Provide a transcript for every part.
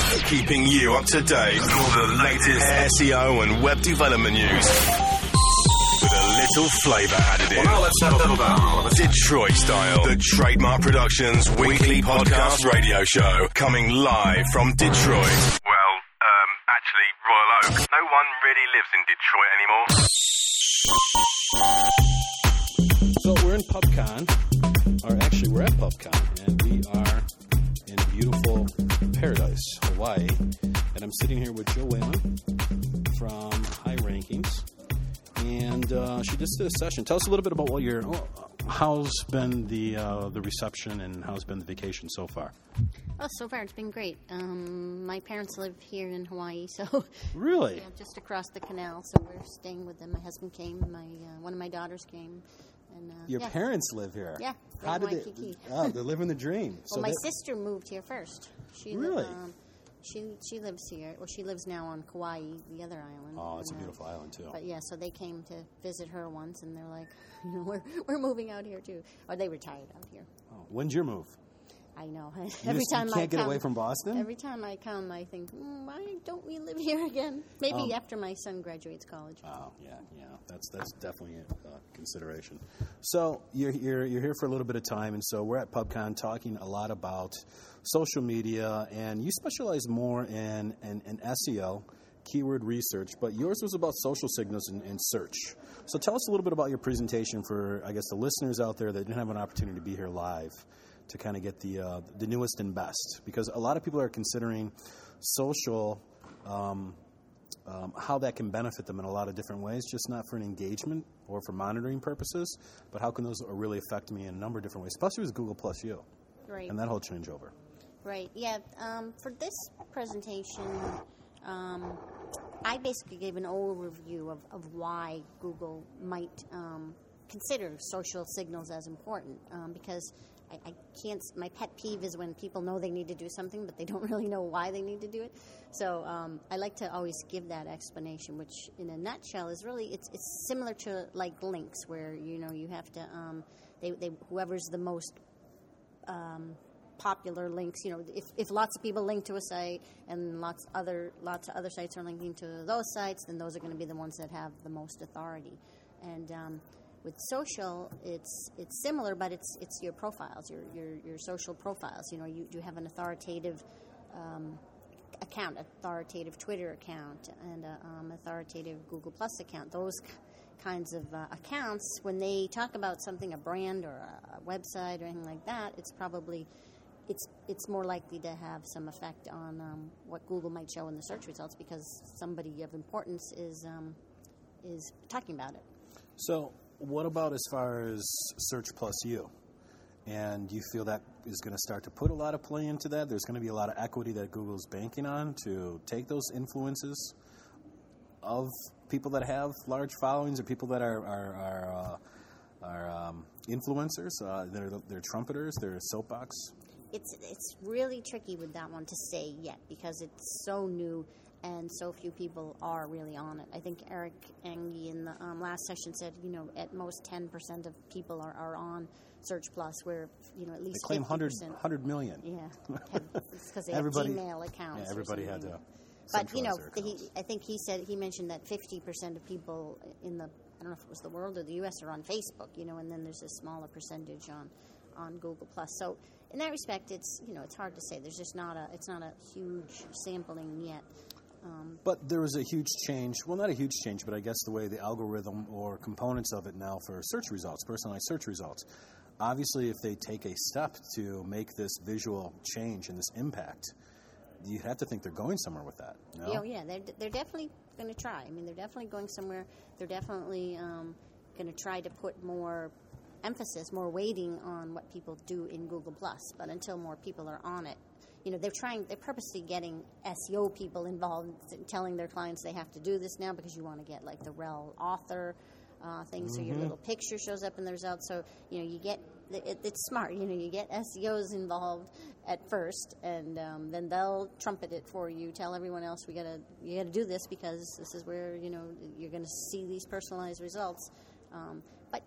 Keeping you up to date with all the latest SEO and web development news. With a little flavour added in. Well, let's have that. Detroit Style. The Trademark Productions weekly podcast radio show. Coming live from Detroit. Well, actually, Royal Oak. No one really lives in Detroit anymore. So we're in PubCon, or actually we're at PubCon, and we are in beautiful Paradise, Hawaii. And I'm sitting here with Jo Whalen from High Rankings, and she just did a session. Tell us a little bit about how's been the reception and how's been the vacation so far. Oh, so far it's been great. My parents live here in Hawaii, so really, yeah, just across the canal. So we're staying with them. My husband came. One of my daughters came. And, your parents live here. Yeah. How did they? Oh, they're living the dream. Well, so my sister moved here first. She really. She lives here. Well, she lives now on Kauai, the other island. Oh, it's a beautiful island too. But yeah, so they came to visit her once, and they're like, we're moving out here too. Or they retired out here. Oh, when's your move? I know. You can't get away from Boston? Every time I come, I think, why don't we live here again? Maybe after my son graduates college. Oh, yeah. That's definitely a consideration. So you're here for a little bit of time, and so we're at PubCon talking a lot about social media, and you specialize more in SEO, keyword research, but yours was about social signals and search. So tell us a little bit about your presentation for, I guess, the listeners out there that didn't have an opportunity to be here live, to kind of get the newest and best, because a lot of people are considering social, how that can benefit them in a lot of different ways, just not for an engagement or for monitoring purposes, but how can those really affect me in a number of different ways, especially with Google Plus You, right? And that whole changeover. Right. Yeah. For this presentation, I basically gave an overview of why Google might consider social signals as important, because I can't. My pet peeve is when people know they need to do something, but they don't really know why they need to do it. So I like to always give that explanation, which, in a nutshell, is really it's similar to like links, where you have to whoever's the most popular links. If lots of people link to a site and lots of other sites are linking to those sites, then those are going to be the ones that have the most authority. And with social, it's similar, but it's your profiles, your social profiles. You have an authoritative account, authoritative Twitter account, and authoritative Google Plus account. Those kinds of accounts, when they talk about something, a brand or a website or anything like that, it's more likely to have some effect on what Google might show in the search results, because somebody of importance is talking about it. So what about as far as Search Plus You? And do you feel that is going to start to put a lot of play into that? There's going to be a lot of equity that Google's banking on to take those influences of people that have large followings or people that are influencers. They're trumpeters. They're soapbox. It's really tricky with that one to say yet, because it's so new and so few people are really on it. I think Eric Angie in the last session said, at most 10% of people are on Search Plus, where, at least they claim 50%. 100 million. Yeah. It's because they have Gmail accounts. Yeah, everybody had to. But, I think he mentioned that 50% of people in the, I don't know if it was the world or the U.S., are on Facebook, and then there's a smaller percentage on Google Plus. So in that respect, it's hard to say. There's just not a huge sampling yet. But there was a huge change. Well, not a huge change, but I guess the way the algorithm or components of it now for search results, personalized search results. Obviously, if they take a step to make this visual change and this impact, you have to think they're going somewhere with that. No? Oh, yeah. They're definitely going to try. I mean, they're definitely going somewhere. They're definitely going to try to put more emphasis, more weighting on what people do in Google+. But until more people are on it, they're purposely getting SEO people involved, telling their clients they have to do this now because you want to get like the rel author thing, so your little picture shows up in the results. So you get it's smart. You get SEOs involved at first, and then they'll trumpet it for you. Tell everyone else you gotta do this because this is where you're going to see these personalized results. But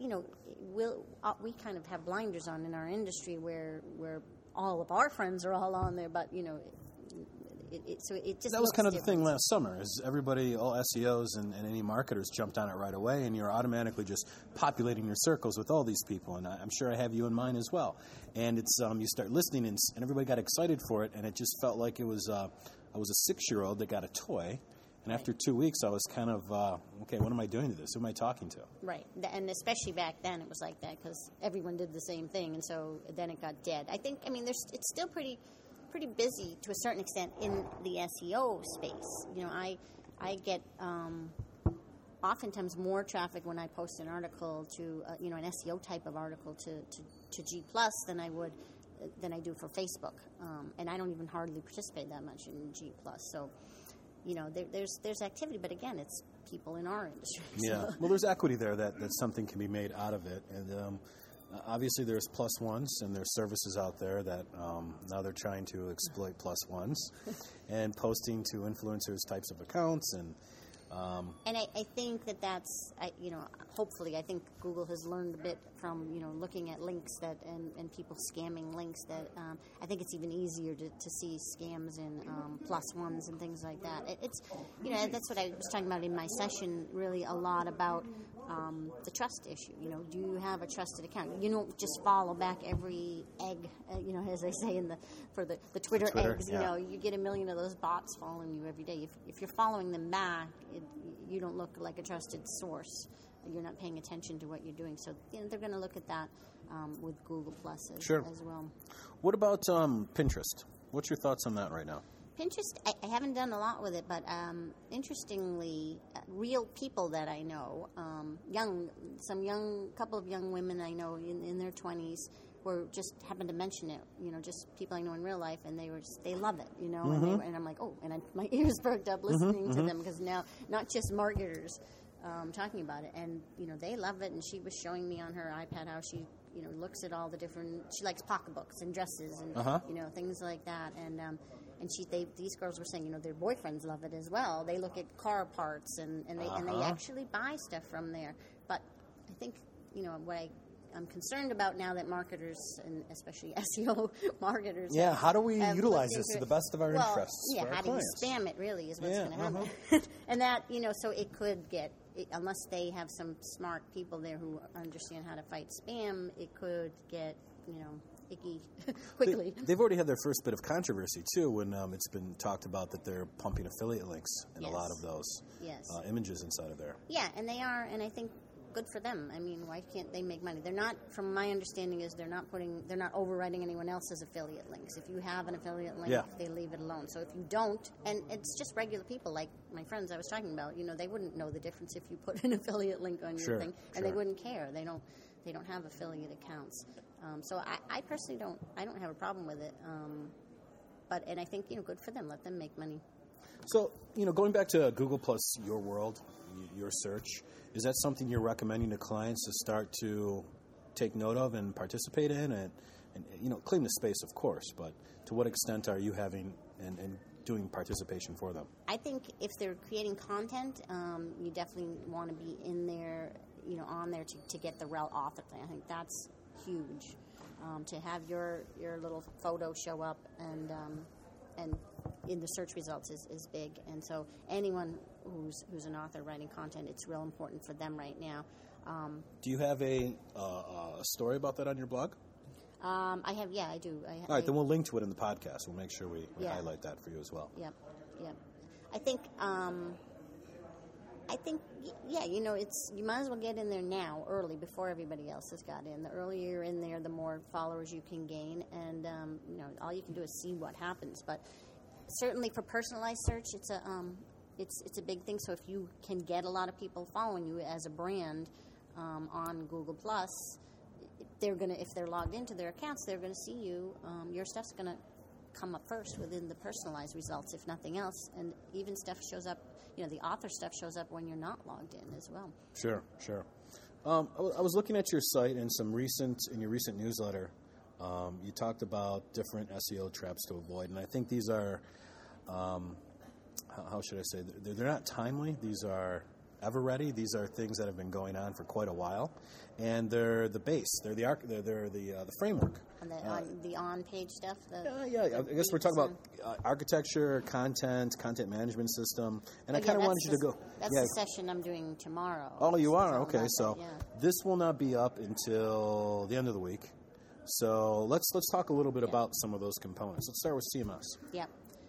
we kind of have blinders on in our industry where all of our friends are all on there, but it just that was looks kind of the different. thing last summer. Is everybody, all SEOs and any marketers, jumped on it right away, and you're automatically just populating your circles with all these people. And I'm sure I have you in mine as well. And it's you start listening, and everybody got excited for it, and it just felt like it was I was a 6-year-old that got a toy. And after 2 weeks, I was kind of, okay, what am I doing to this? Who am I talking to? Right. And especially back then, it was like that because everyone did the same thing, and so then it got dead. It's still pretty busy to a certain extent in the SEO space. I get oftentimes more traffic when I post an article to, an SEO type of article to G+ than I do for Facebook. And I don't even hardly participate that much in G+. So, there's activity, but again, it's people in our industry. Yeah. Well, there's equity there that something can be made out of it. And obviously there's plus ones, and there's services out there that now they're trying to exploit plus ones and posting to influencers types of accounts. And I think that's, hopefully, I think Google has learned a bit from, looking at links and people scamming links that I think it's even easier to see scams in plus ones and things like that. It's, that's what I was talking about in my session, really a lot about the trust issue. Do you have a trusted account? You don't just follow back every egg, as they say for the Twitter eggs. Yeah. You get a million of those bots following you every day. If you're following them back, you don't look like a trusted source. You're not paying attention to what you're doing. So they're going to look at that with Google Plus as well. What about Pinterest? What's your thoughts on that right now? Pinterest, I haven't done a lot with it, but interestingly, real people that I know, couple of young women I know in their 20s, were just happened to mention it. Just people I know in real life, and they love it. Mm-hmm. And I'm like, oh, and my ears perked up listening to them because now not just marketers talking about it, and they love it. And she was showing me on her iPad how she looks at all the different. She likes pocketbooks and dresses and things like that, and these girls were saying, their boyfriends love it as well. They look at car parts and they actually buy stuff from there. But I think, what I'm concerned about now that marketers, and especially SEO marketers... Yeah, how do we utilize this to the best of our interests yeah, for our how clients? do you spam it, really, is what's going to happen. And that, so it could get... unless they have some smart people there who understand how to fight spam, it could get, icky quickly. They've already had their first bit of controversy, too, when it's been talked about that they're pumping affiliate links in a lot of those images inside of there. Yeah, and they are, and I think good for them. I mean, why can't they make money? They're not, from my understanding, they're not overwriting anyone else's affiliate links. If you have an affiliate link, they leave it alone. So if you don't, and it's just regular people like my friends I was talking about, they wouldn't know the difference if you put an affiliate link on your thing, and they wouldn't care. They don't have affiliate accounts. So I personally don't have a problem with it. And I think, good for them. Let them make money. So, going back to Google Plus Your World, your search, is that something you're recommending to clients to start to take note of and participate in and claim the space, of course, but to what extent are you having and doing participation for them? I think if they're creating content, you definitely want to be in there, on there to get the rel author thing. I think that's huge. To have your little photo show up and in the search results is big. And so anyone who's an author writing content, it's real important for them right now. Do you have a story about that on your blog? I have, I do. All right, then we'll link to it in the podcast. We'll make sure we highlight that for you as well. Yep. I think, you might as well get in there now, early, before everybody else has got in. The earlier you're in there, the more followers you can gain, and all you can do is see what happens. But certainly for personalized search, it's a big thing. So if you can get a lot of people following you as a brand on Google Plus, if they're logged into their accounts, they're going to see you. Your stuff's going to come up first within the personalized results, if nothing else. And even stuff shows up, the author stuff shows up when you're not logged in as well. Sure. I was looking at your site and in your recent newsletter, you talked about different SEO traps to avoid. And I think these are, how should I say, they're not timely. These are ever ready. These are things that have been going on for quite a while, and they're the base. They're the framework. And the on-page stuff? I guess we're talking about architecture, content management system, and I kind of wanted you to go. That's the session I'm doing tomorrow. Oh, you are? Okay, so this will not be up until the end of the week. So let's talk a little bit about some of those components. Let's start with CMS. Yeah.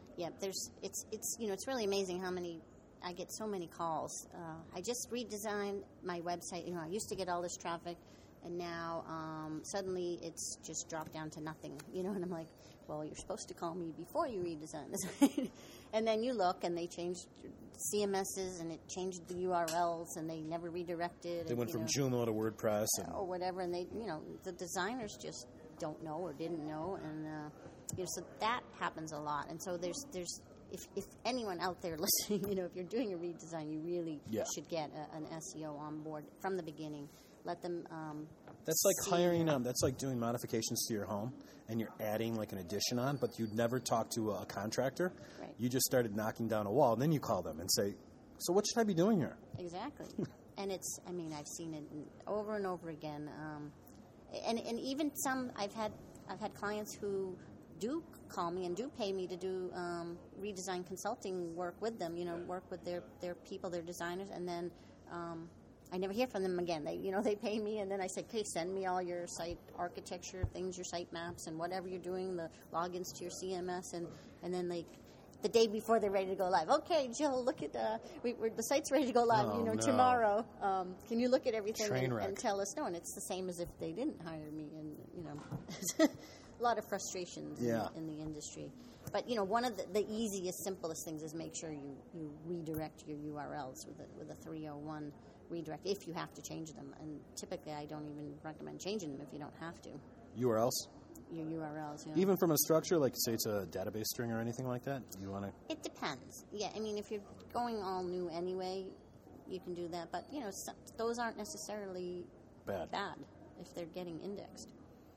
It's really amazing how many. I get so many calls. I just redesigned my website. I used to get all this traffic, and now suddenly it's just dropped down to nothing. And I'm like, well, you're supposed to call me before you redesign this. And then you look, and they changed CMSs, and it changed the URLs, and they never redirected. They went from Joomla to WordPress, or whatever, and they, the designers just don't know or didn't know, and so that happens a lot. And so there's. If anyone out there listening, if you're doing a redesign, you really should get an SEO on board from the beginning. Let them. That's like hiring. That's like doing modifications to your home, and you're adding like an addition on, but you'd never talk to a contractor. Right. You just started knocking down a wall, and then you call them and say, "So what should I be doing here?" Exactly, and I've seen it over and over again, and even some I've had clients who do call me and do pay me to do redesign consulting work with them, work with their people, their designers, and then I never hear from them again. They pay me, and then I say, okay, send me all your site architecture things, your site maps, and whatever you're doing, the logins to your CMS, and then the day before they're ready to go live. Okay, Jill, look at the site's ready to go live. Tomorrow. Can you look at everything and tell us? No, and it's the same as if they didn't hire me, and a lot of frustrations in the industry. But, one of the easiest, simplest things is make sure you redirect your URLs with a 301 redirect if you have to change them. And typically I don't even recommend changing them if you don't have to. URLs? Your URLs, Even from a structure, like say it's a database string or anything like that? You want to? It depends. Yeah, if you're going all new anyway, you can do that. But, those aren't necessarily bad if they're getting indexed.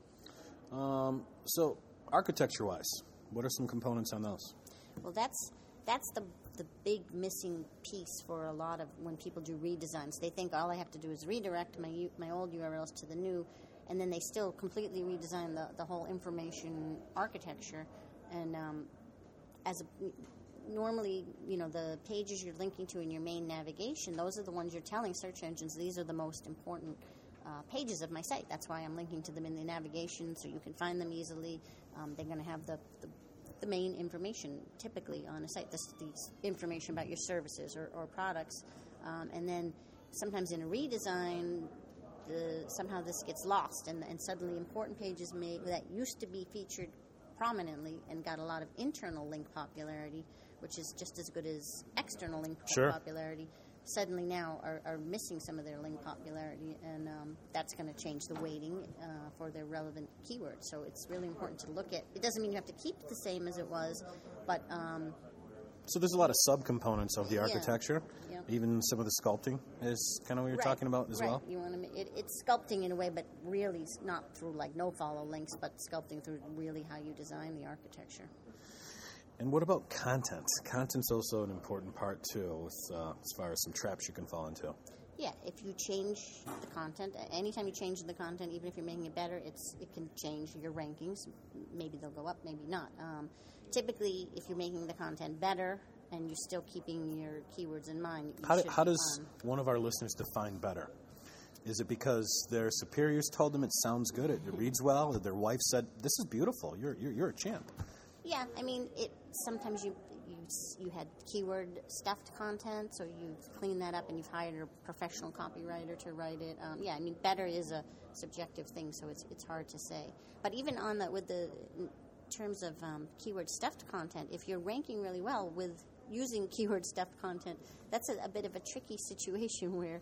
So architecture-wise, what are some components on those? Well, that's the big missing piece for a lot of when people do redesigns. They think all I have to do is redirect my old URLs to the new, and then they still completely redesign the whole information architecture. And normally, the pages you're linking to in your main navigation, those are the ones you're telling search engines these are the most important pages of my site. That's why I'm linking to them in the navigation so you can find them easily. They're going to have the main information typically on a site, the information about your services or products. And then sometimes in a redesign, somehow this gets lost, and suddenly important pages that used to be featured prominently and got a lot of internal link popularity, which is just as good as external link popularity, suddenly now are missing some of their link popularity, and that's going to change the weighting for their relevant keywords. So it's really important to look at. It doesn't mean you have to keep it the same as it was, but... so there's a lot of subcomponents of the architecture. Yeah. Even some of the sculpting is kind of what you're talking about as well? You want to it's sculpting in a way, but really not through like no-follow links, but sculpting through really how you design the architecture. And what about content? Content's also an important part, too, with, as far as some traps you can fall into. Yeah, if you change the content, anytime you change the content, even if you're making it better, it can change your rankings. Maybe they'll go up, maybe not. Typically, if you're making the content better and you're still keeping your keywords in mind, how does one of our listeners define better? Is it because their superiors told them it sounds good, it reads well, that their wife said, this is beautiful, you're a champ? Yeah, sometimes you had keyword stuffed content, so you clean that up and you've hired a professional copywriter to write it. Better is a subjective thing, so it's hard to say. But even on in terms of keyword stuffed content, if you're ranking really well with using keyword stuffed content, that's a bit of a tricky situation where,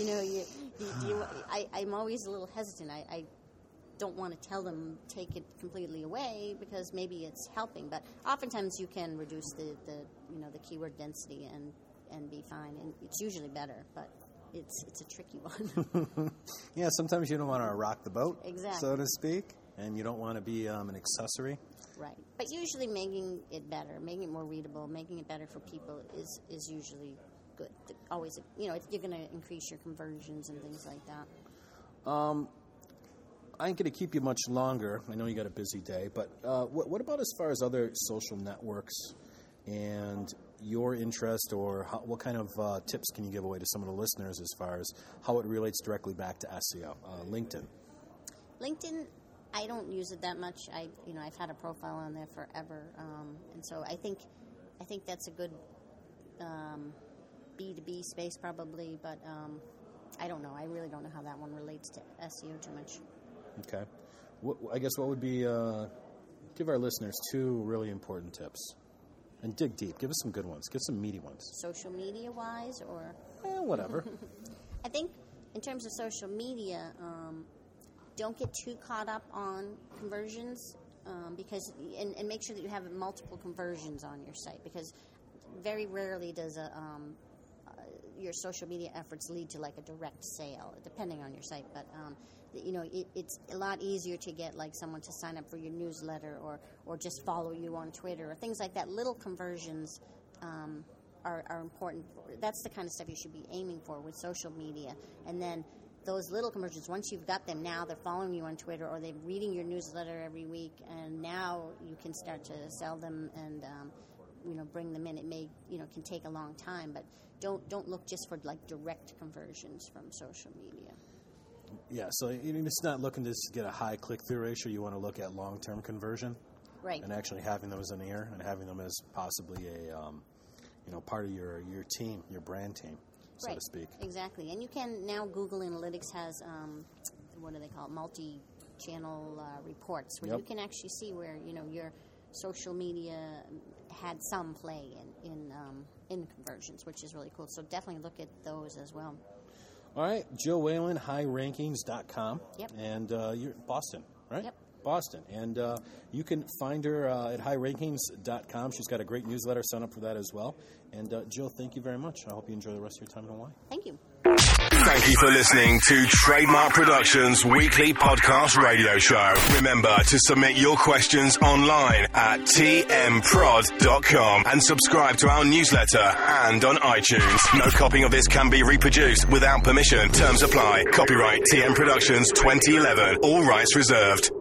I'm always a little hesitant. I don't want to tell them take it completely away because maybe it's helping, but oftentimes you can reduce the keyword density and be fine, and it's usually better, but it's a tricky one. Yeah, sometimes you don't want to rock the boat, exactly, so to speak, and you don't want to be an accessory. Right, but usually making it better, making it more readable, making it better for people is usually good. Always, you're going to increase your conversions and things like that. I ain't going to keep you much longer. I know you got a busy day, but what about as far as other social networks and your interest, or what kind of tips can you give away to some of the listeners as far as how it relates directly back to SEO? LinkedIn. LinkedIn, I don't use it that much. I've had a profile on there forever, and so I think that's a good B2B space probably, but I don't know. I really don't know how that one relates to SEO too much. Okay. I guess what would be, give our listeners 2 really important tips. And dig deep. Give us some good ones. Give some meaty ones. Social media-wise, or? Whatever. I think in terms of social media, don't get too caught up on conversions because and make sure that you have multiple conversions on your site, because very rarely does your social media efforts lead to like a direct sale, depending on your site. But it's a lot easier to get like someone to sign up for your newsletter or just follow you on Twitter or things like that. Little conversions are important. That's the kind of stuff you should be aiming for with social media. And then those little conversions, once you've got them, now they're following you on Twitter or they're reading your newsletter every week, and now you can start to sell them and bring them in. It may can take a long time, but don't look just for like direct conversions from social media. Yeah, so you're just not looking to get a high click-through ratio. You want to look at long-term conversion, right? And actually having those in the air and having them as possibly a part of your team, your brand team, so to speak. Exactly. And you can now, Google Analytics has what do they call it? Multi-channel reports where you can actually see where your social media had some play in conversions, which is really cool. So definitely look at those as well. All right, Jill Whalen, highrankings.com. Yep. And you're Boston, right? Yep. Boston. And you can find her at highrankings.com. She's got a great newsletter. Sign up for that as well. And Jill, thank you very much. I hope you enjoy the rest of your time in Hawaii. Thank you. Thank you for listening to Trademark Productions' weekly podcast radio show. Remember to submit your questions online at tmprod.com and subscribe to our newsletter and on iTunes. No copying of this can be reproduced without permission. Terms apply. Copyright TM Productions 2011. All rights reserved.